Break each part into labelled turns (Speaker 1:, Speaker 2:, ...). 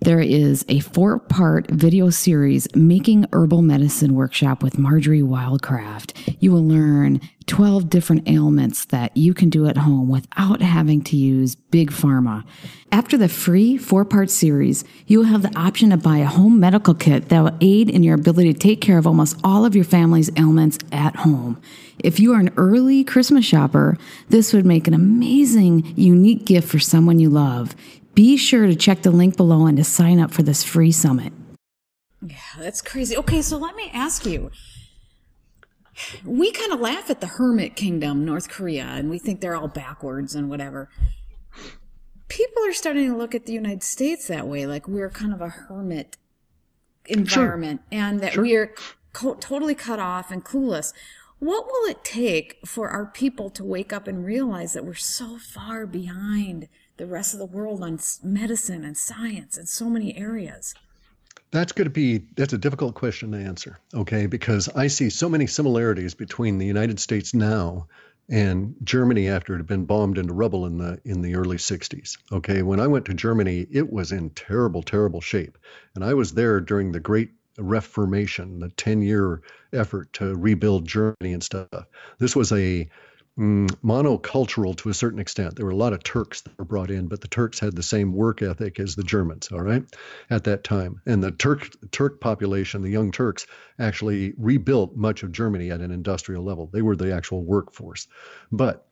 Speaker 1: there is a 4-part video series, Making Herbal Medicine Workshop with Marjorie Wildcraft. You will learn 12 different ailments that you can do at home without having to use big pharma. After the free 4-part series, you will have the option to buy a home medical kit that will aid in your ability to take care of almost all of your family's ailments at home. If you are an early Christmas shopper, this would make an amazing, unique gift for someone you love. Be sure to check the link below and to sign up for this free summit.
Speaker 2: Yeah, that's crazy. Okay, so let me ask you. We kind of laugh at the hermit kingdom, North Korea, and we think they're all backwards and whatever. People are starting to look at the United States that way, like we're kind of a hermit environment, and that we are totally cut off and clueless. What will it take for our people to wake up and realize that we're so far behind the rest of the world on medicine and science in so many areas?
Speaker 3: That's a difficult question to answer, okay? Because I see so many similarities between the United States now and Germany after it had been bombed into rubble in the early 60s, okay? When I went to Germany, it was in terrible, terrible shape. And I was there during the Great Reformation, the 10-year effort to rebuild Germany and stuff. This was a monocultural to a certain extent. There were a lot of Turks that were brought in, but the Turks had the same work ethic as the Germans, all right, at that time. And the Turk population, the young Turks, actually rebuilt much of Germany at an industrial level. They were the actual workforce. But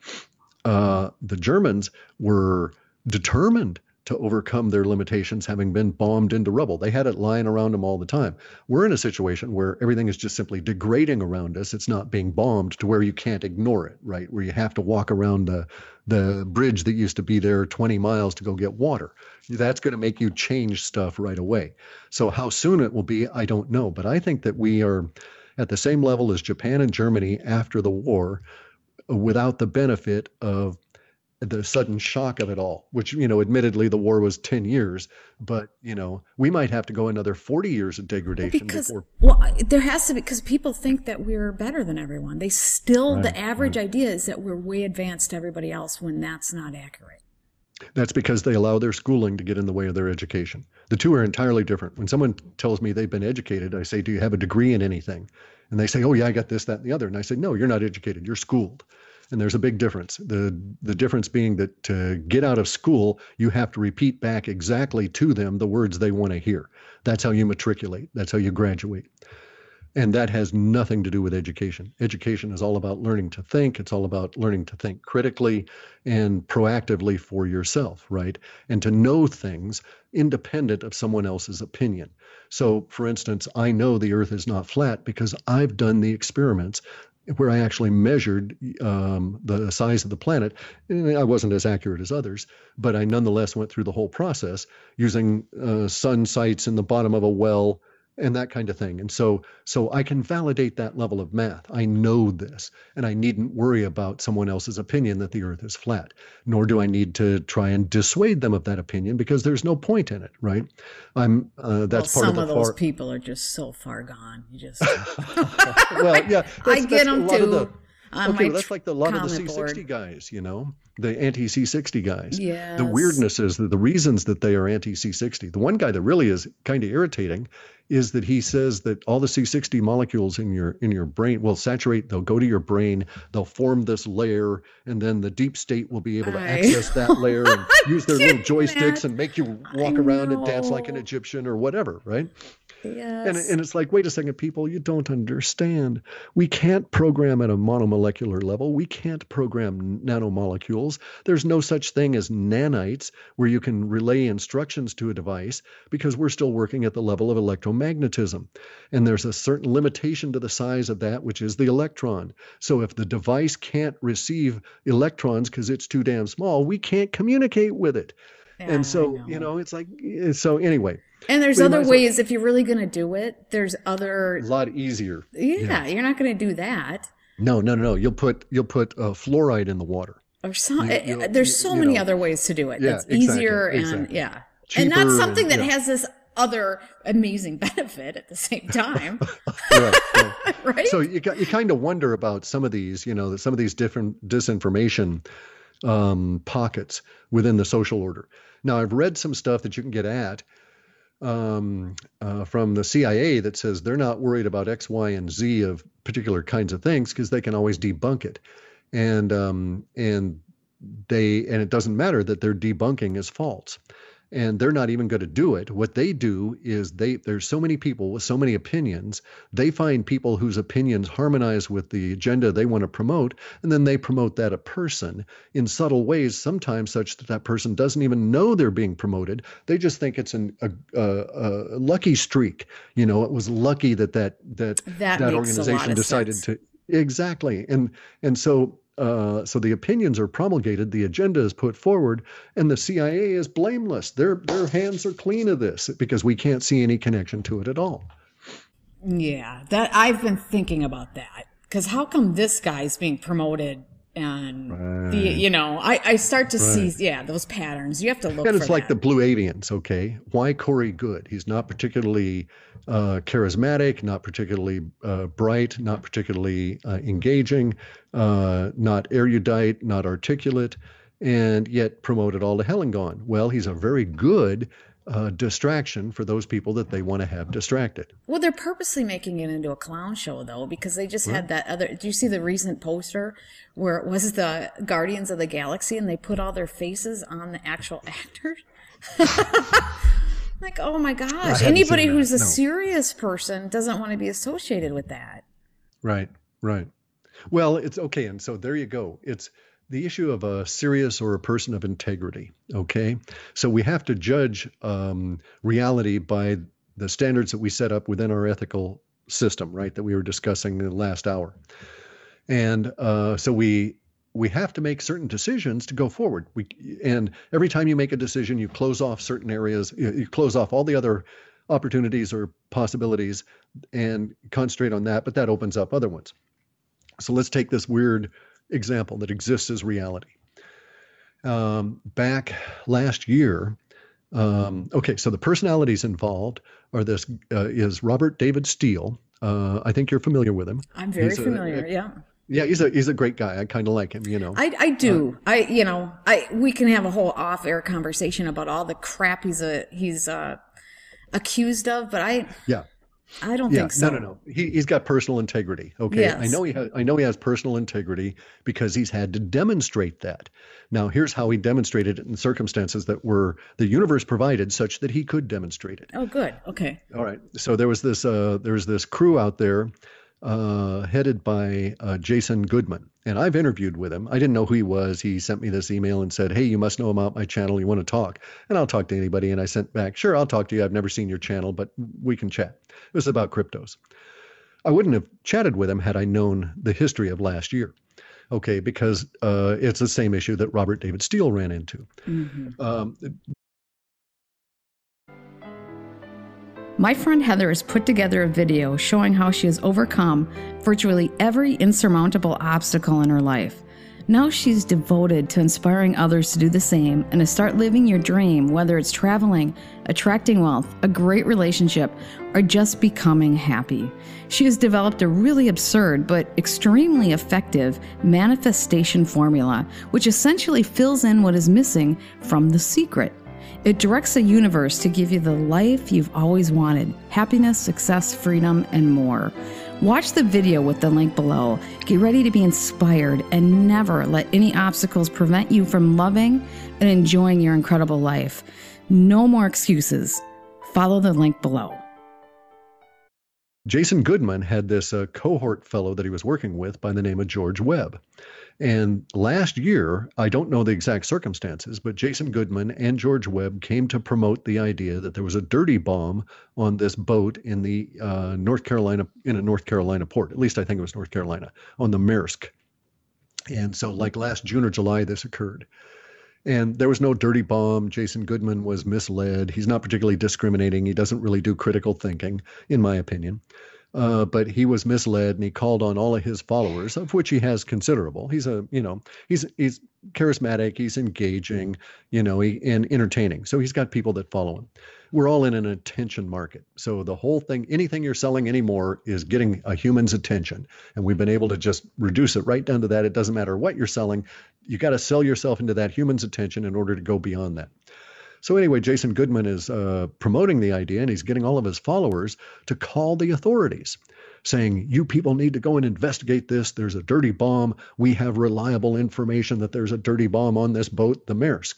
Speaker 3: the Germans were determined to overcome their limitations, having been bombed into rubble. They had it lying around them all the time. We're in a situation where everything is just simply degrading around us. It's not being bombed to where you can't ignore it, right? Where you have to walk around the bridge that used to be there 20 miles to go get water. That's going to make you change stuff right away. So how soon it will be, I don't know. But I think that we are at the same level as Japan and Germany after the war, without the benefit of the sudden shock of it all, which, admittedly the war was 10 years, but, we might have to go another 40 years of degradation.
Speaker 2: There has to be, because people think that we're better than everyone. They still, the average idea is that we're way advanced to everybody else when that's not accurate.
Speaker 3: That's because they allow their schooling to get in the way of their education. The two are entirely different. When someone tells me they've been educated, I say, do you have a degree in anything? And they say, oh yeah, I got this, that, and the other. And I say, no, you're not educated, you're schooled. And there's a big difference. The difference being that to get out of school, you have to repeat back exactly to them the words they want to hear. That's how you matriculate. That's how you graduate. And that has nothing to do with education. Education is all about learning to think. It's all about learning to think critically and proactively for yourself, right? And to know things independent of someone else's opinion. So, for instance, I know the Earth is not flat because I've done the experiments where I actually measured the size of the planet. And I wasn't as accurate as others, but I nonetheless went through the whole process using sun sites in the bottom of a well and that kind of thing. And so I can validate that level of math. I know this, and I needn't worry about someone else's opinion that the Earth is flat, nor do I need to try and dissuade them of that opinion because there's no point in it, right? That's part
Speaker 2: some of those people are just so far gone. You just
Speaker 3: well, yeah,
Speaker 2: I get them too.
Speaker 3: That's like a lot of the C60
Speaker 2: board
Speaker 3: guys, the anti-C60 guys.
Speaker 2: Yes.
Speaker 3: The weirdness is the reasons that they are anti-C60. The one guy that really is kind of irritating is that he says that all the C60 molecules in your brain will saturate, they'll go to your brain, they'll form this layer, and then the deep state will be able to access that layer and use their little joysticks and make you walk around and dance like an Egyptian or whatever, right?
Speaker 2: Yes.
Speaker 3: And it's like, wait a second, people, you don't understand. We can't program at a monomolecular level. We can't program nanomolecules. There's no such thing as nanites where you can relay instructions to a device because we're still working at the level of electromagnetism. And there's a certain limitation to the size of that, which is the electron. So if the device can't receive electrons because it's too damn small, we can't communicate with it.
Speaker 2: Yeah,
Speaker 3: and so, it's like, so anyway.
Speaker 2: And there's other ways, if you're really going to do it, there's other.
Speaker 3: A lot easier.
Speaker 2: Yeah, you're not going to do that.
Speaker 3: No. You'll put fluoride in the water.
Speaker 2: Or there's so many other ways to do it. That's easier and
Speaker 3: Cheaper,
Speaker 2: and not something that has this other amazing benefit at the same time. Right?
Speaker 3: So you kind of wonder about some of these, some of these different disinformation pockets within the social order. Now, I've read some stuff that you can get at from the CIA that says they're not worried about X, Y, and Z of particular kinds of things because they can always debunk it, and it doesn't matter that their debunking is false. And they're not even going to do it. What they do is there's so many people with so many opinions, they find people whose opinions harmonize with the agenda they want to promote, and then they promote that a person in subtle ways, sometimes such that that person doesn't even know they're being promoted. They just think it's a lucky streak. It was lucky that organization decided to. Exactly. And so the opinions are promulgated, the agenda is put forward, and the CIA is blameless. Their hands are clean of this because we can't see any connection to it at all.
Speaker 2: Yeah, that I've been thinking about that, because how come this guy's being promoted and I start to see those patterns. You have to look.
Speaker 3: And it's
Speaker 2: for
Speaker 3: like
Speaker 2: that.
Speaker 3: the Blue Avians. Okay, why Corey Goode? He's not particularly charismatic, not particularly bright, not particularly engaging, not erudite, not articulate, and yet promoted all to hell and gone. Well, he's a very good distraction for those people that they want to have distracted.
Speaker 2: Well, they're purposely making it into a clown show, though, because they just had that other. Do you see the recent poster where it was the Guardians of the Galaxy and they put all their faces on the actual actors? Like, oh my gosh. Anybody who's a serious person doesn't want to be associated with that. Right.
Speaker 3: Well, it's okay. And so there you go. It's the issue of a serious or a person of integrity. Okay. So we have to judge reality by the standards that we set up within our ethical system, right? That we were discussing in the last hour. And so we have to make certain decisions to go forward. And every time you make a decision, you close off certain areas, you close off all the other opportunities or possibilities and concentrate on that, but that opens up other ones. So let's take this weird example that exists as reality. Back last year, so the personalities involved are is Robert David Steele. I think you're familiar with him.
Speaker 2: I'm very familiar, yeah.
Speaker 3: Yeah, he's a great guy. I kind of like him,
Speaker 2: I do. We can have a whole off-air conversation about all the crap he's accused of, but I don't think so.
Speaker 3: No. He's got personal integrity. Okay.
Speaker 2: Yes.
Speaker 3: I know he has personal integrity because he's had to demonstrate that. Now, here's how he demonstrated it in circumstances that were the universe provided such that he could demonstrate it.
Speaker 2: Oh, good. Okay.
Speaker 3: All right. So there was this crew out there headed by Jason Goodman. And I've interviewed with him. I didn't know who he was. He sent me this email and said, hey, you must know about my channel. You want to talk? And I'll talk to anybody. And I sent back, sure, I'll talk to you. I've never seen your channel, but we can chat. It was about cryptos. I wouldn't have chatted with him had I known the history of last year. Okay, because it's the same issue that Robert David Steele ran into.
Speaker 2: Mm-hmm.
Speaker 1: My friend Heather has put together a video showing how she has overcome virtually every insurmountable obstacle in her life. Now she's devoted to inspiring others to do the same and to start living your dream, whether it's traveling, attracting wealth, a great relationship, or just becoming happy. She has developed a really absurd but extremely effective manifestation formula, which essentially fills in what is missing from The Secret. It directs the universe to give you the life you've always wanted: happiness, success, freedom, and more. Watch the video with the link below. Get ready to be inspired and never let any obstacles prevent you from loving and enjoying your incredible life. No more excuses. Follow the link below.
Speaker 3: Jason Goodman had this cohort fellow that he was working with by the name of George Webb. And last year, I don't know the exact circumstances, but Jason Goodman and George Webb came to promote the idea that there was a dirty bomb on this boat in the North Carolina port. At least I think it was North Carolina, on the Maersk. And so like last June or July, this occurred. And there was no dirty bomb. Jason Goodman was misled. He's not particularly discriminating. He doesn't really do critical thinking, in my opinion. But he was misled, and he called on all of his followers, of which he has considerable. He's he's charismatic, he's engaging, and entertaining. So he's got people that follow him. We're all in an attention market. So the whole thing, anything you're selling anymore is getting a human's attention. And we've been able to just reduce it right down to that. It doesn't matter what you're selling. You got to sell yourself into that human's attention in order to go beyond that. So anyway, Jason Goodman is promoting the idea, and he's getting all of his followers to call the authorities, saying, you people need to go and investigate this. There's a dirty bomb. We have reliable information that there's a dirty bomb on this boat, the Maersk.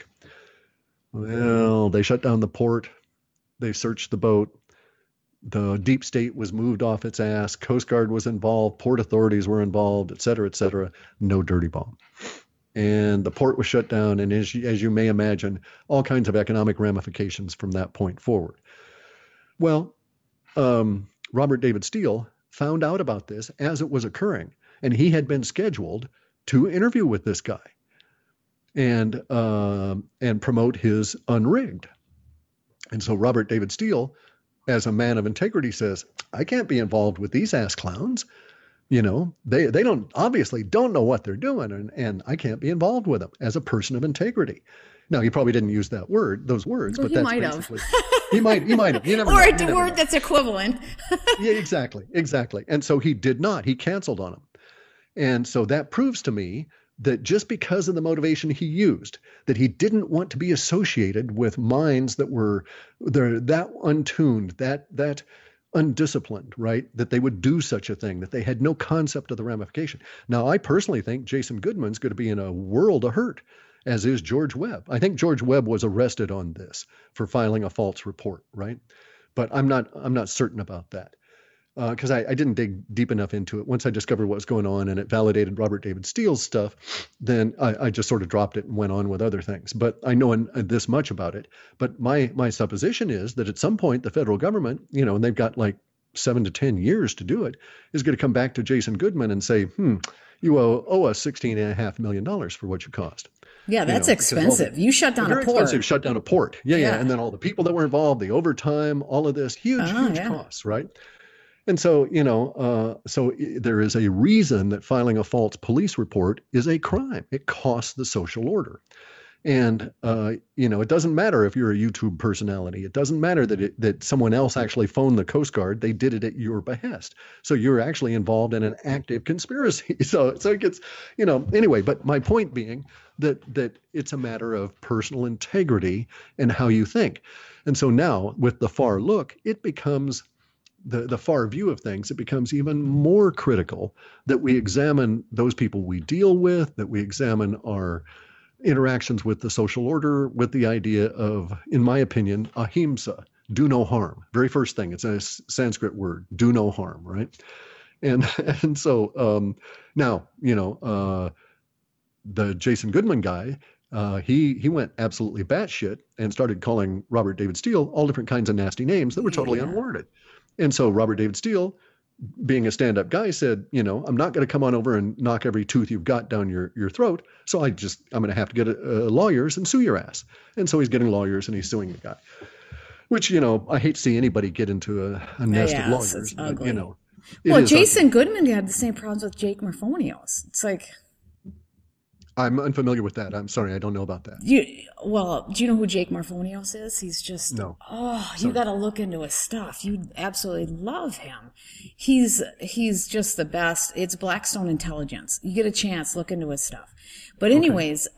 Speaker 3: Well, they shut down the port. They searched the boat. The deep state was moved off its ass. Coast Guard was involved. Port authorities were involved, et cetera, et cetera. No dirty bomb. And the port was shut down. And as you may imagine, all kinds of economic ramifications from that point forward. Well, Robert David Steele found out about this as it was occurring, and he had been scheduled to interview with this guy and promote his Unrigged. And so Robert David Steele, as a man of integrity, says, I can't be involved with these ass clowns. You know, they obviously don't know what they're doing, and I can't be involved with them as a person of integrity. Now, he probably didn't use those words,
Speaker 2: well,
Speaker 3: but that's
Speaker 2: might
Speaker 3: basically he might have. You never
Speaker 2: or
Speaker 3: know.
Speaker 2: a word that's equivalent.
Speaker 3: Yeah, exactly. And so he did not. He canceled on him. And so that proves to me that just because of the motivation he used, that he didn't want to be associated with minds that were that untuned, that undisciplined, right? That they would do such a thing, that they had no concept of the ramification. Now, I personally think Jason Goodman's going to be in a world of hurt, as is George Webb. I think George Webb was arrested on this for filing a false report, right? But I'm not certain about that because I didn't dig deep enough into it. Once I discovered what was going on and it validated Robert David Steele's stuff, then I just sort of dropped it and went on with other things. But I know this much about it. But my supposition is that at some point the federal government, you know, and they've got like 7 to 10 years to do it, is going to come back to Jason Goodman and say, you owe us $16.5 million for what you cost.
Speaker 2: Yeah, that's expensive. You shut down a port.
Speaker 3: Very expensive. Shut down a port. Yeah. And then all the people that were involved, the overtime, all of this, huge costs, right? And so, you know, there is a reason that filing a false police report is a crime. It costs the social order. And, you know, it doesn't matter if you're a YouTube personality. It doesn't matter that someone else actually phoned the Coast Guard. They did it at your behest. So you're actually involved in an active conspiracy. So it gets, you know, anyway, but my point being that it's a matter of personal integrity and how you think. And so now with the far look, it becomes the far view of things. It becomes even more critical that we examine those people we deal with, that we examine our interactions with the social order with the idea of, in my opinion, ahimsa, do no harm. Very first thing, it's a Sanskrit word, do no harm, right? And so now, you know, the Jason Goodman guy, he went absolutely batshit and started calling Robert David Steele all different kinds of nasty names that were totally unwarranted. And so Robert David Steele, being a stand-up guy, said, you know, I'm not going to come on over and knock every tooth you've got down your throat. So I'm going to have to get lawyers and sue your ass. And so he's getting lawyers and he's suing the guy, which, you know, I hate to see anybody get into a nest of lawyers. But, you know,
Speaker 2: well, Jason Goodman had the same problems with Jake Morphonios. It's like,
Speaker 3: I'm unfamiliar with that. I'm sorry. I don't know about that.
Speaker 2: Do you know who Jake Morphonios is? He's just, you got to look into his stuff. You'd absolutely love him. He's just the best. It's Blackstone Intelligence. You get a chance, look into his stuff. But anyways,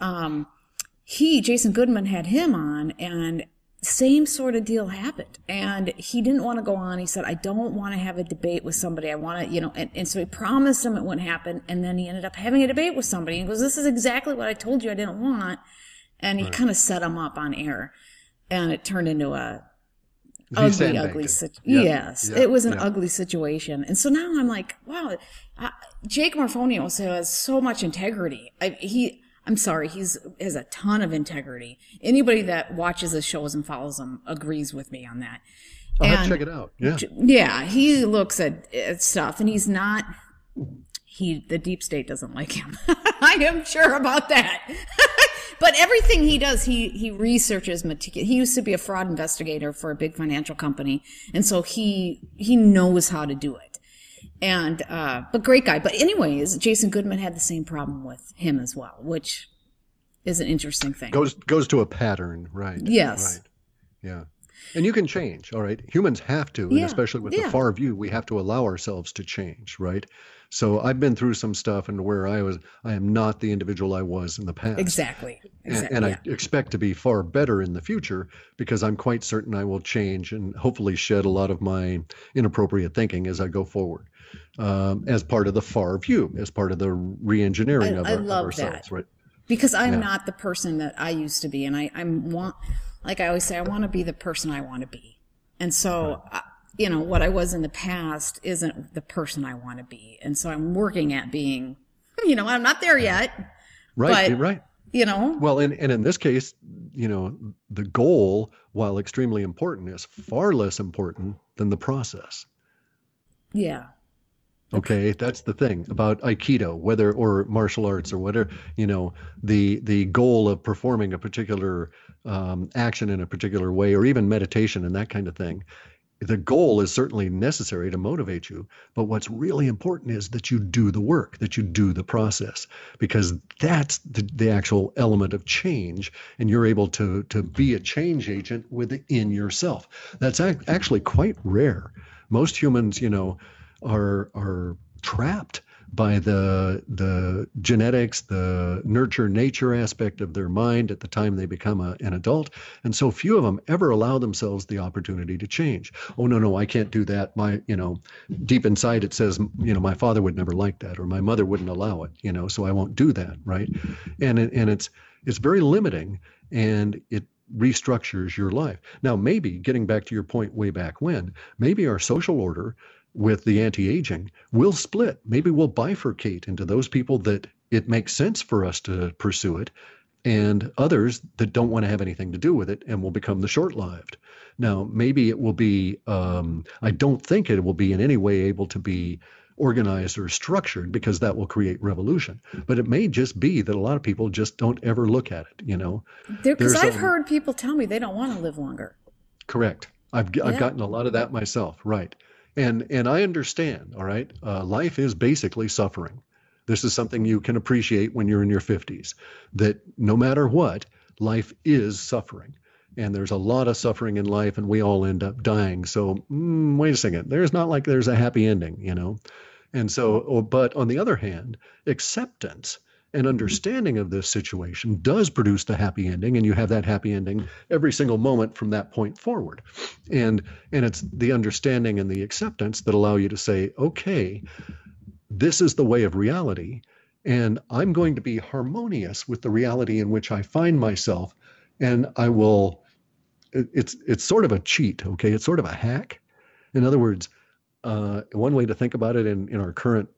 Speaker 2: Jason Goodman had him on, and same sort of deal happened. And he didn't want to go on. He said, I don't want to have a debate with somebody. I want to, you know, and so he promised him it wouldn't happen. And then he ended up having a debate with somebody. He goes, this is exactly what I told you I didn't want. And he kind of set him up on air. And it turned into a ugly situation. Yes, it was an ugly situation. And so now I'm like, wow, Jake Morphonios has so much integrity. I'm sorry, he has a ton of integrity. Anybody that watches his shows and follows him agrees with me on that.
Speaker 3: I'll have to check it out. Yeah.
Speaker 2: Yeah, he looks at stuff, and he's not. The deep state doesn't like him. I am sure about that. But everything he does, he researches meticulously. He used to be a fraud investigator for a big financial company, and so he knows how to do it. And but great guy. But anyways, Jason Goodman had the same problem with him as well, which is an interesting thing.
Speaker 3: Goes to a pattern, right?
Speaker 2: Yes.
Speaker 3: Right. Yeah. And you can change, all right? Humans have to, and
Speaker 2: Yeah,
Speaker 3: especially with the
Speaker 2: yeah,
Speaker 3: far view, we have to allow ourselves to change, right? So I've been through some stuff and where I am not the individual I was in the past.
Speaker 2: exactly,
Speaker 3: And
Speaker 2: exactly.
Speaker 3: I
Speaker 2: Yeah,
Speaker 3: expect to be far better in the future because I'm quite certain I will change and hopefully shed a lot of my inappropriate thinking as I go forward, as part of the far view, as part of the re-engineering
Speaker 2: I
Speaker 3: of
Speaker 2: love
Speaker 3: ourselves,
Speaker 2: that
Speaker 3: right?
Speaker 2: because I'm
Speaker 3: Yeah,
Speaker 2: not the person that I used to be, and I'm want, like I always say, I want to be the person I want to be, and so. What I was in the past isn't the person I want to be. And so I'm working at being, I'm not there yet,
Speaker 3: right,
Speaker 2: but,
Speaker 3: right.
Speaker 2: you know,
Speaker 3: Well, and in this case, the goal, while extremely important, is far less important than the process.
Speaker 2: yeah,
Speaker 3: Okay, that's the thing about Aikido, whether or martial arts or whatever, the goal of performing a particular action in a particular way, or even meditation and that kind of thing. The goal is certainly necessary to motivate you, but what's really important is that you do the work, that you do the process, because that's the actual element of change, and you're able to be a change agent within yourself. That's actually quite rare. Most humans, are trapped by the genetics, the nurture nature aspect of their mind at the time they become an adult. And so few of them ever allow themselves the opportunity to change. Oh, no, I can't do that. Deep inside it says, my father would never like that, or my mother wouldn't allow it, so I won't do that. Right. And it's very limiting, and it restructures your life. Now, maybe getting back to your point way back when, maybe our social order with the anti-aging will split. Maybe we'll bifurcate into those people that it makes sense for us to pursue it, and others that don't want to have anything to do with it and will become the short-lived. Now, maybe it will be, I don't think it will be in any way able to be organized or structured, because that will create revolution. But it may just be that a lot of people just don't ever look at it.
Speaker 2: because
Speaker 3: There's
Speaker 2: I've heard people tell me they don't want to live longer.
Speaker 3: correct. I've
Speaker 2: Yeah.
Speaker 3: gotten a lot of that myself, right? And I understand, all right? Life is basically suffering. This is something you can appreciate when you're in your 50s, that no matter what, life is suffering. And there's a lot of suffering in life, and we all end up dying. So, wait a second. There's a happy ending. And so, but on the other hand, acceptance and understanding of this situation does produce the happy ending, and you have that happy ending every single moment from that point forward. And it's the understanding and the acceptance that allow you to say, okay, this is the way of reality, and I'm going to be harmonious with the reality in which I find myself, and I will. It's sort of a cheat, okay? It's sort of a hack. In other words, one way to think about it in our current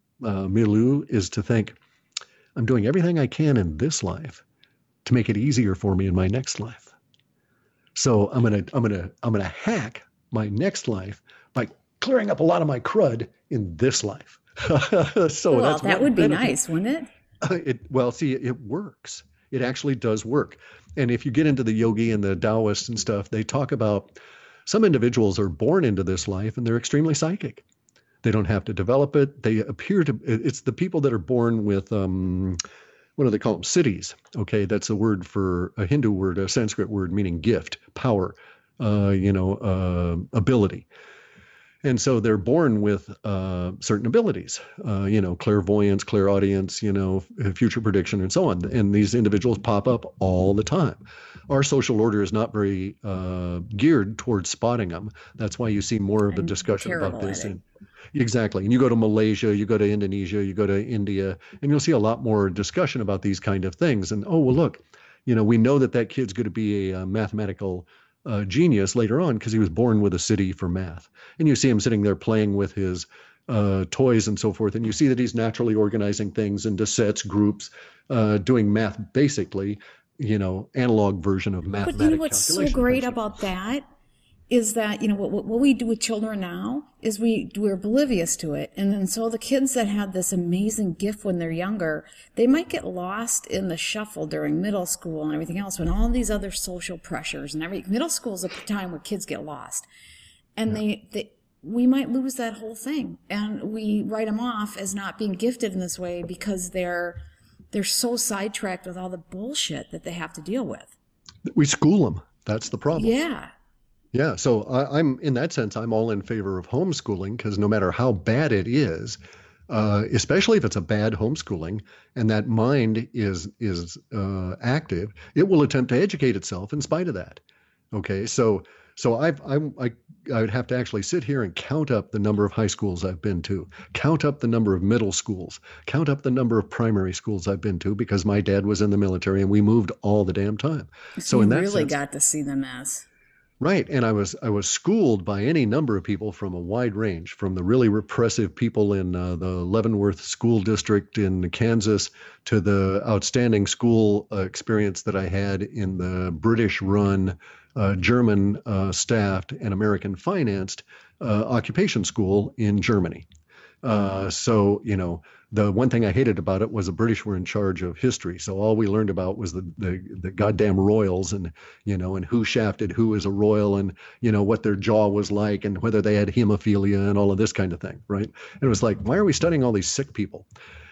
Speaker 3: milieu is to think, I'm doing everything I can in this life to make it easier for me in my next life. So I'm gonna hack my next life by clearing up a lot of my crud in this life. So
Speaker 2: Well,
Speaker 3: that's
Speaker 2: that
Speaker 3: one
Speaker 2: would be
Speaker 3: benefit.
Speaker 2: nice, wouldn't it?
Speaker 3: Well, see, it works. It actually does work. And if you get into the yogi and the Taoists and stuff, they talk about some individuals are born into this life and they're extremely psychic. They don't have to develop it. They appear to, it's the people that are born with, what do they call them? Siddhis. Okay. That's a word for a Hindu word, a Sanskrit word meaning gift, power, ability. And so they're born with certain abilities, clairvoyance, clairaudience, future prediction, and so on. And these individuals pop up all the time. Our social order is not very geared towards spotting them. That's why you see more of a
Speaker 2: I'm
Speaker 3: discussion about
Speaker 2: terrible at
Speaker 3: this.
Speaker 2: it.
Speaker 3: Exactly. And you go to Malaysia, you go to Indonesia, you go to India, and you'll see a lot more discussion about these kind of things. And, oh, well, look, we know that kid's going to be a mathematical genius later on because he was born with a siddhi for math. And you see him sitting there playing with his toys and so forth. And you see that he's naturally organizing things into sets, groups, doing math basically, analog version of
Speaker 2: But
Speaker 3: mathematical
Speaker 2: what's so
Speaker 3: calculation.
Speaker 2: great about that is that, what we do with children now is we're oblivious to it. And then so the kids that have this amazing gift when they're younger, they might get lost in the shuffle during middle school and everything else when all these other social pressures and everything. Middle school is a time where kids get lost. And we might lose that whole thing. And we write them off as not being gifted in this way because they're so sidetracked with all the bullshit that they have to deal with.
Speaker 3: We school them. That's the problem.
Speaker 2: Yeah.
Speaker 3: Yeah, so I'm in that sense, I'm all in favor of homeschooling because no matter how bad it is, especially if it's a bad homeschooling and that mind is active, it will attempt to educate itself in spite of that. Okay, so I would have to actually sit here and count up the number of high schools I've been to, count up the number of middle schools, count up the number of primary schools I've been to because my dad was in the military and we moved all the damn time.
Speaker 2: So
Speaker 3: So
Speaker 2: you
Speaker 3: in that
Speaker 2: really
Speaker 3: sense,
Speaker 2: got to see the mess.
Speaker 3: right, and I was schooled by any number of people from a wide range, from the really repressive people in the Leavenworth School District in Kansas to the outstanding school experience that I had in the British-run, German staffed and American financed occupation school in Germany. So, the one thing I hated about it was the British were in charge of history. So all we learned about was the goddamn royals and, and who shafted who as a royal and, what their jaw was like and whether they had hemophilia and all of this kind of thing. Right. And it was like, why are we studying all these sick people?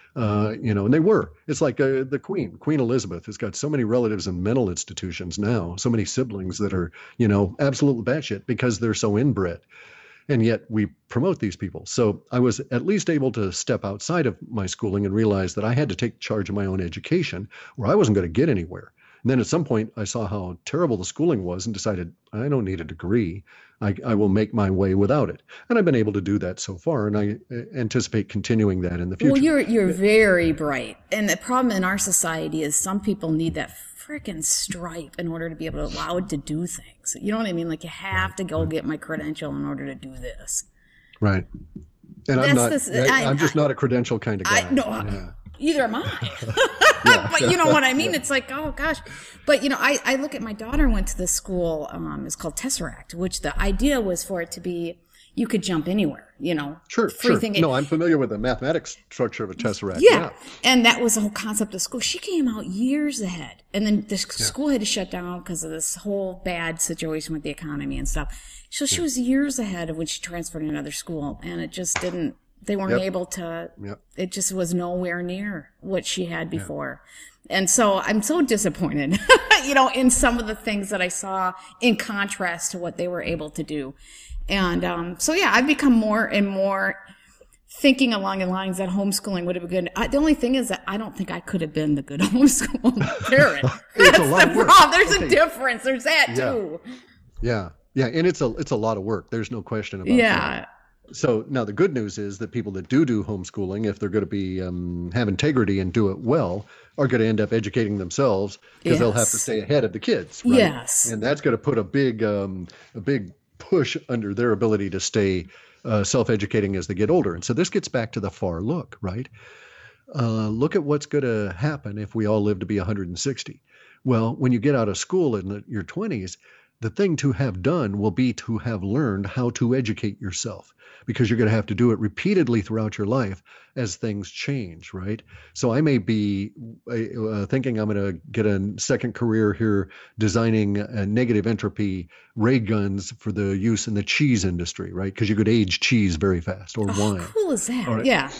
Speaker 3: And they were. It's like the Queen Elizabeth has got so many relatives in mental institutions now, so many siblings that are, absolutely batshit because they're so inbred. And yet we promote these people. So I was at least able to step outside of my schooling and realize that I had to take charge of my own education or I wasn't going to get anywhere. And then at some point I saw how terrible the schooling was and decided I don't need a degree. I will make my way without it. And I've been able to do that so far. And I anticipate continuing that in the future.
Speaker 2: Well, you're very bright. And the problem in our society is some people need that freaking stripe in order to be able to allowed to do things. You know what I mean? Like you have to go get my credential in order to do this.
Speaker 3: Right. And I'm just not a credential kind of guy.
Speaker 2: Either am I. But you know what I mean? It's like, oh gosh. But I look at my daughter went to this school, it's called Tesseract, which the idea was for it to be, you could jump anywhere,
Speaker 3: Sure.
Speaker 2: Thinking.
Speaker 3: No, I'm familiar with the mathematics structure of a Tesseract.
Speaker 2: Yeah. And that was the whole concept of school. She came out years ahead. And then the school had to shut down because of this whole bad situation with the economy and stuff. So she was years ahead of when she transferred to another school. And it just didn't, they weren't able to, it just was nowhere near what she had before. And so I'm so disappointed, in some of the things that I saw in contrast to what they were able to do. And I've become more and more thinking along the lines that homeschooling would have been good. The only thing is that I don't think I could have been the good homeschooling parent.
Speaker 3: It's a lot of work.
Speaker 2: There's a difference. There's that too.
Speaker 3: Yeah. And it's a lot of work. There's no question about that. So now the good news is that people that do homeschooling, if they're going to be have integrity and do it well, are going to end up educating themselves because they'll have to stay ahead of the kids. Right?
Speaker 2: Yes.
Speaker 3: And that's going to put a big push under their ability to stay self-educating as they get older. And so this gets back to the far look, right? Look at what's going to happen if we all live to be 160. Well, when you get out of school in your 20s, the thing to have done will be to have learned how to educate yourself because you're going to have to do it repeatedly throughout your life as things change, right? So I may be thinking I'm going to get a second career here designing negative entropy ray guns for the use in the cheese industry, right? Because you could age cheese very fast or wine.
Speaker 2: How cool is that? Right? Yeah.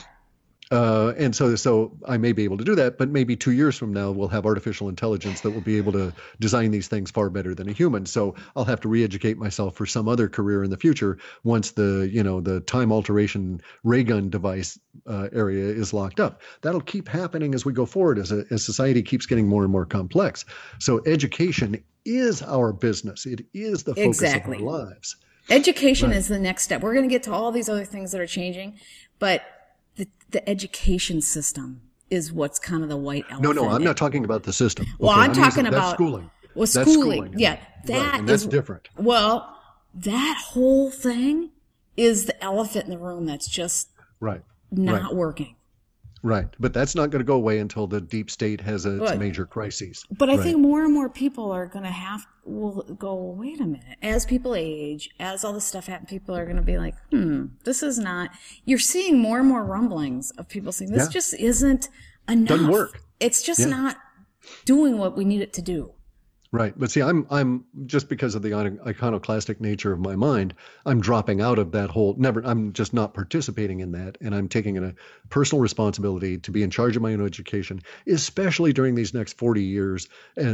Speaker 3: And so I may be able to do that, but maybe 2 years from now, we'll have artificial intelligence that will be able to design these things far better than a human. So I'll have to re-educate myself for some other career in the future once the time alteration ray gun device area is locked up. That'll keep happening as we go forward as society keeps getting more and more complex. So education is our business. It is the focus of our lives.
Speaker 2: Education is the next step. We're going to get to all these other things that are changing, but the education system is what's kind of the white elephant.
Speaker 3: No, I'm not talking about the system.
Speaker 2: Well, I'm talking about
Speaker 3: schooling.
Speaker 2: Well, schooling. Yeah,
Speaker 3: that's different.
Speaker 2: Well, that whole thing is the elephant in the room that's just not working.
Speaker 3: Right. But that's not going to go away until the deep state has its major crises.
Speaker 2: But I think more and more people are going to will go, wait a minute. As people age, as all this stuff happens, people are going to be like, this is not. You're seeing more and more rumblings of people saying, this just isn't enough.
Speaker 3: Doesn't work.
Speaker 2: It's just not doing what we need it to do.
Speaker 3: Right. But see, I'm just because of the iconoclastic nature of my mind, I'm dropping out of that whole I'm just not participating in that. And I'm taking a personal responsibility to be in charge of my own education, especially during these next 40 years as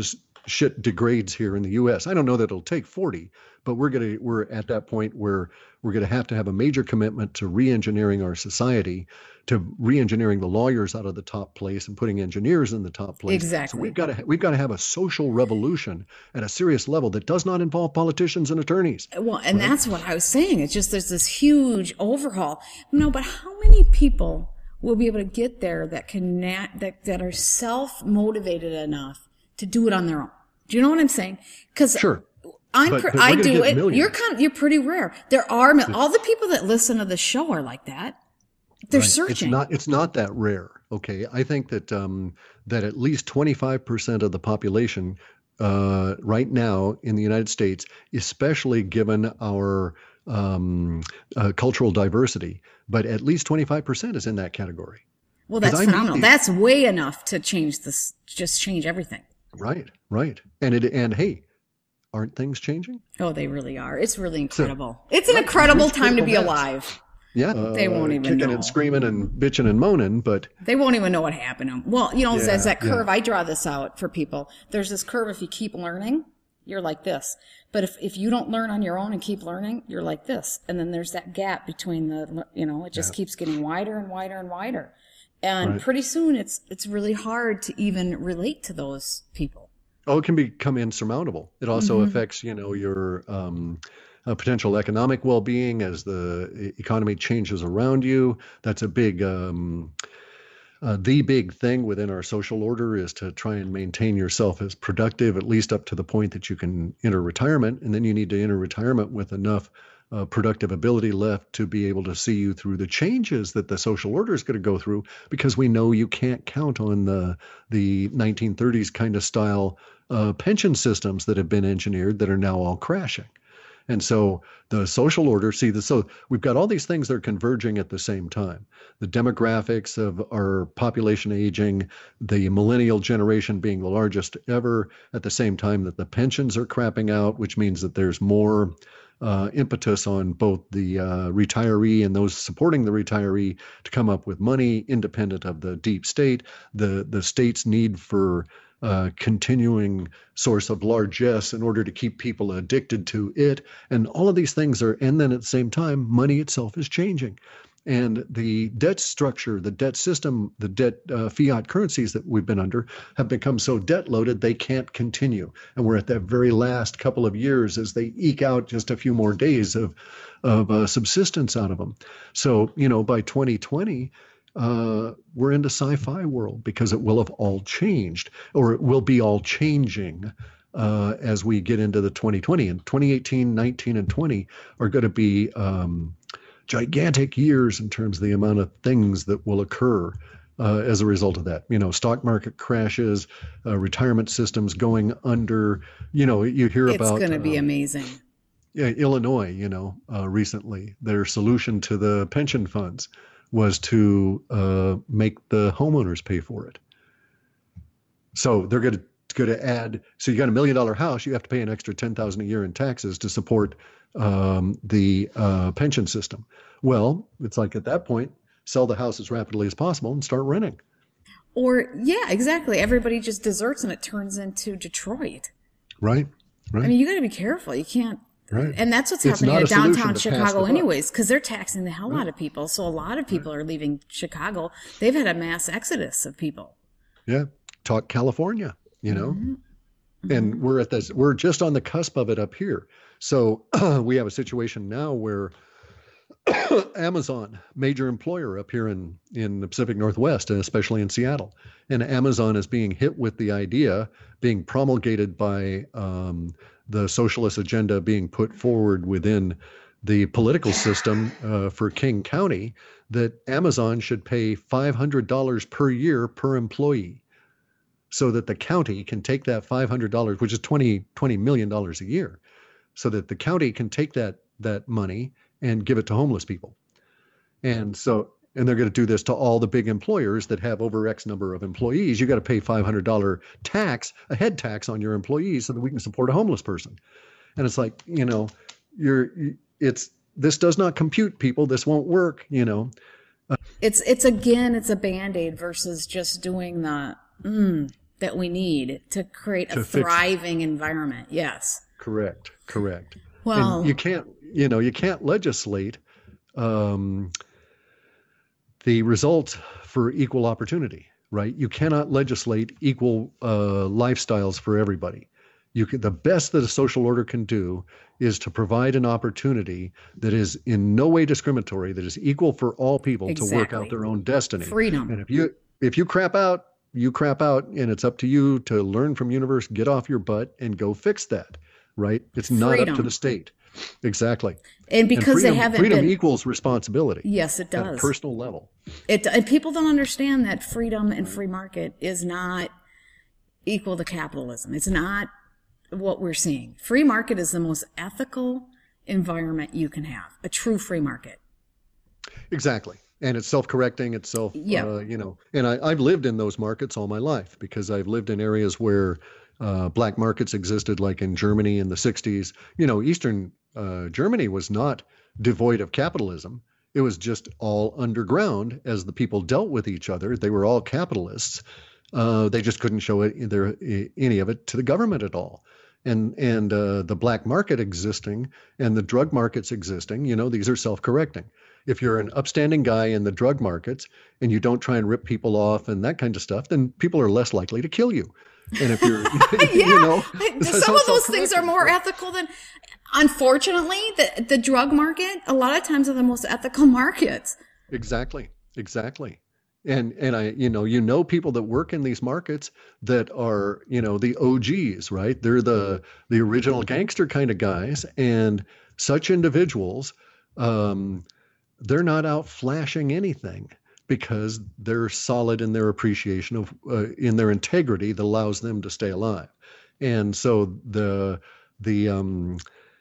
Speaker 3: shit degrades here in the U.S. I don't know that it'll take 40, but we're at that point where we're going to have a major commitment to re-engineering our society, to re-engineering the lawyers out of the top place and putting engineers in the top place.
Speaker 2: Exactly.
Speaker 3: So we've got to have a social revolution at a serious level that does not involve politicians and attorneys.
Speaker 2: Well, and that's what I was saying. It's just there's this huge overhaul. No, but how many people will be able to get there that can that are self-motivated enough to do it on their own? Do you know what I'm saying? Because
Speaker 3: sure.
Speaker 2: I do it.
Speaker 3: Millions.
Speaker 2: You're pretty rare. There are all the people that listen to the show are like that. They're searching.
Speaker 3: It's not that rare. Okay. I think that, that at least 25% of the population, right now in the United States, especially given our, cultural diversity, but at least 25% is in that category.
Speaker 2: Well, that's phenomenal. That's way enough to change change everything.
Speaker 3: Right. And hey, aren't things changing?
Speaker 2: Oh, they really are. It's really incredible. It's an incredible time to be alive.
Speaker 3: Yeah.
Speaker 2: They won't even
Speaker 3: kicking
Speaker 2: know.
Speaker 3: And screaming and bitching and moaning, but
Speaker 2: they won't even know what happened to them. Well, as that curve, I draw this out for people. There's this curve. If you keep learning, you're like this. But if you don't learn on your own and keep learning, you're like this. And then there's that gap between it just keeps getting wider and wider and wider. And pretty soon it's really hard to even relate to those people.
Speaker 3: Oh, it can become insurmountable. It also affects, your potential economic well-being as the economy changes around you. That's a big, the big thing within our social order is to try and maintain yourself as productive, at least up to the point that you can enter retirement. And then you need to enter retirement with enough productive ability left to be able to see you through the changes that the social order is going to go through, because we know you can't count on the 1930s kind of style pension systems that have been engineered that are now all crashing. And so the social order, so we've got all these things that are converging at the same time. The demographics of our population aging, the millennial generation being the largest ever, at the same time that the pensions are crapping out, which means that there's more impetus on both the retiree and those supporting the retiree to come up with money independent of the deep state, the state's need for continuing source of largesse in order to keep people addicted to it. And all of these things and then at the same time, money itself is changing. And the debt structure, the debt system, the debt fiat currencies that we've been under have become so debt loaded they can't continue. And we're at that very last couple of years as they eke out just a few more days of subsistence out of them. So, by 2020, we're into sci-fi world because it will have all changed, or it will be all changing as we get into the 2020. And 2018, 19, and 20 are going to be gigantic years in terms of the amount of things that will occur as a result of that. Stock market crashes, retirement systems going under. You hear about.
Speaker 2: It's going to be amazing.
Speaker 3: Yeah, Illinois. Recently their solution to the pension funds was to make the homeowners pay for it. So they're going to add. So you got $1 million house, you have to pay an extra $10,000 a year in taxes to support the pension system. Well, it's like at that point, sell the house as rapidly as possible and start renting.
Speaker 2: Or yeah, exactly. Everybody just deserts and it turns into Detroit.
Speaker 3: Right.
Speaker 2: I mean, you got to be careful. You can't.
Speaker 3: Right.
Speaker 2: And that's what's happening in downtown Chicago anyways, because they're taxing the hell out of people. So a lot of people are leaving Chicago. They've had a mass exodus of people.
Speaker 3: Yeah. Talk California, and we're just on the cusp of it up here. So we have a situation now where Amazon, major employer up here in the Pacific Northwest, and especially in Seattle, and Amazon is being hit with the idea, being promulgated by the socialist agenda being put forward within the political system for King County, that Amazon should pay $500 per year per employee, so that the county can take that $500, which is $20 million a year, so that the county can take that money and give it to homeless people. And they're going to do this to all the big employers that have over X number of employees. You got to pay $500 tax, a head tax on your employees so that we can support a homeless person. And it's like, this does not compute, people. This won't work, It's
Speaker 2: a Band-Aid versus just doing that that we need to create a thriving environment. Yes.
Speaker 3: Correct.
Speaker 2: Well,
Speaker 3: and you can't legislate the result for equal opportunity, right? You cannot legislate equal lifestyles for everybody. The best that a social order can do is to provide an opportunity that is in no way discriminatory, that is equal for all people to work out their own destiny.
Speaker 2: Freedom.
Speaker 3: And if you crap out, you crap out, and it's up to you to learn from universe, get off your butt, and go fix that, right? It's not up to the state. Exactly.
Speaker 2: And because
Speaker 3: freedom equals responsibility.
Speaker 2: Yes, it does.
Speaker 3: At a personal level.
Speaker 2: And people don't understand that freedom and free market is not equal to capitalism. It's not what we're seeing. Free market is the most ethical environment you can have. A true free market.
Speaker 3: Exactly. And it's self-correcting itself, and I've lived in those markets all my life because I've lived in areas where black markets existed, like in Germany in the 60s. Eastern Germany was not devoid of capitalism. It was just all underground as the people dealt with each other. They were all capitalists. They just couldn't show any of it to the government at all. And the black market existing and the drug markets existing, these are self-correcting. If you're an upstanding guy in the drug markets and you don't try and rip people off and that kind of stuff, then people are less likely to kill you. And if you're,
Speaker 2: some of those things are more ethical than, unfortunately, the drug market, a lot of times are the most ethical markets.
Speaker 3: Exactly. And people that work in these markets that are, the OGs, right? They're the original gangster kind of guys, and such individuals, they're not out flashing anything because they're solid in their appreciation of, in their integrity that allows them to stay alive. And so the view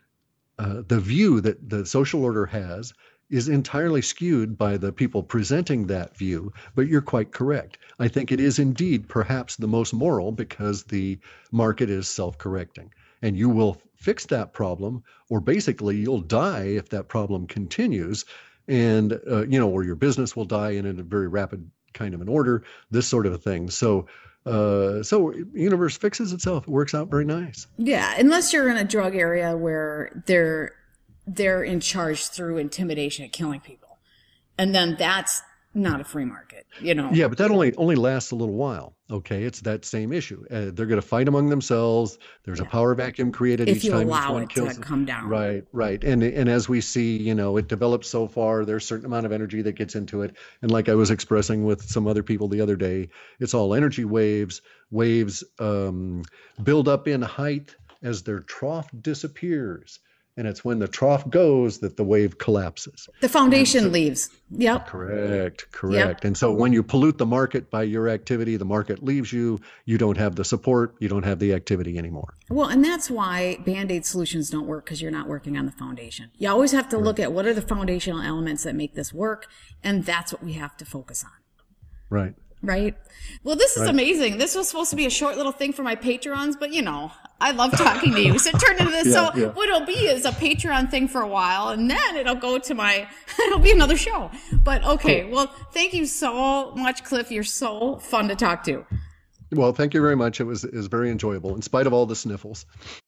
Speaker 3: that the social order has is entirely skewed by the people presenting that view, but you're quite correct. I think it is indeed perhaps the most moral because the market is self-correcting, and you will fix that problem, or basically you'll die if that problem continues, and or your business will die in a very rapid kind of an order, this sort of a thing. So universe fixes itself. It works out very nice.
Speaker 2: Yeah, unless you're in a drug area where they're in charge through intimidation, killing people, and then that's not a free market,
Speaker 3: Yeah, but that only lasts a little while. Okay, it's that same issue. They're going to fight among themselves. There's a power vacuum created
Speaker 2: if
Speaker 3: each
Speaker 2: you
Speaker 3: time
Speaker 2: allow
Speaker 3: one
Speaker 2: it
Speaker 3: kills
Speaker 2: to come down.
Speaker 3: Right. And as we see, it develops so far. There's a certain amount of energy that gets into it. And like I was expressing with some other people the other day, it's all energy waves. Waves build up in height as their trough disappears. And it's when the trough goes that the wave collapses.
Speaker 2: The foundation leaves. Yep.
Speaker 3: Correct.
Speaker 2: Yep.
Speaker 3: And so when you pollute the market by your activity, the market leaves you. You don't have the support. You don't have the activity anymore.
Speaker 2: Well, and that's why Band-Aid solutions don't work, because you're not working on the foundation. You always have to look at what are the foundational elements that make this work, and that's what we have to focus on.
Speaker 3: Right.
Speaker 2: Well, this is amazing. This was supposed to be a short little thing for my Patrons, but I love talking to you. So it turned into this. What it'll be is a Patreon thing for a while, and then it'll go to it'll be another show. But okay. Cool. Well, thank you so much, Cliff. You're so fun to talk to.
Speaker 3: Well, thank you very much. It was very enjoyable in spite of all the sniffles.